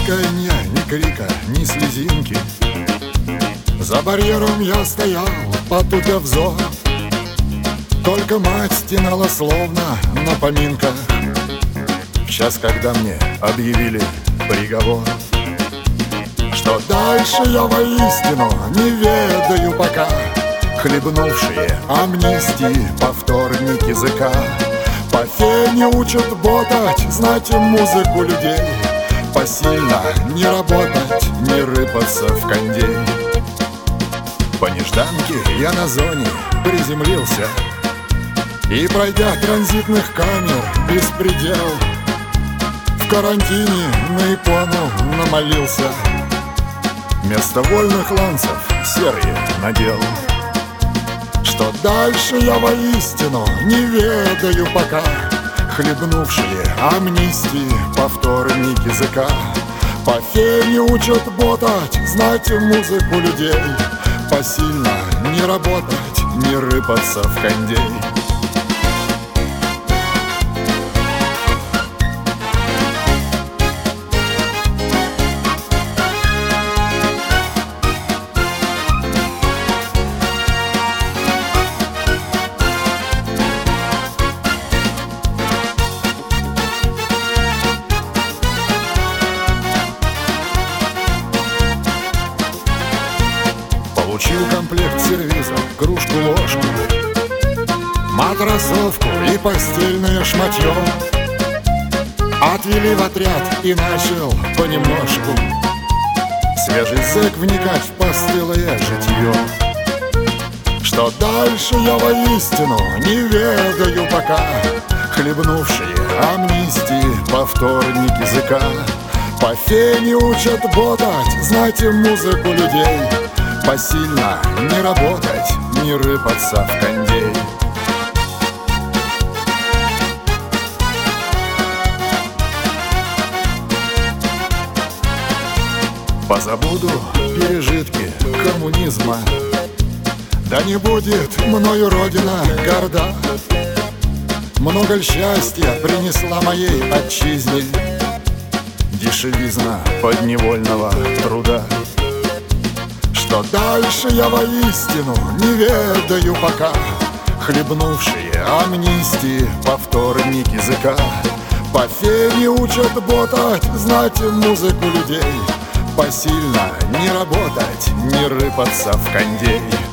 раскаяния, ни крика, ни слезинки. За барьером я стоял, потупя взор. Только мать стенала словно на поминках в час, когда мне объявили приговор. Что дальше я воистину не ведаю пока. Хлебнувшие амнистии повторник языка по фене учат ботать, знать музыку людей. Посильно не работать, не рыпаться в кондей. По нежданке я на зоне приземлился и, пройдя транзитных камер беспредел, в карантине на икону намолился. Вместо вольных ланцев серые надел. Что дальше я воистину не ведаю пока. Хлебнувшие амнистии повторник языка по фене учат ботать, знать музыку людей. Посильно не работать, не рыпаться в кондей. Получил комплект сервиза, кружку, ложку, матрасовку и постельное шматье. Отвели в отряд и начал понемножку свежий зэк вникать в постылое житье. Что дальше я воистину не ведаю пока. Хлебнувшие амнистии повторник языка по фене учат ботать, знать музыку людей. Посильно не работать, не рыпаться в кондей. Позабуду пережитки коммунизма, да не будет мною родина горда. Много ль счастья принесла моей отчизне дешевизна подневольного труда. Что дальше я воистину не ведаю пока. Хлебнувшие амнистии повторник языка по фене учат ботать, знать музыку людей. Посильно не работать, не рыпаться в кондей.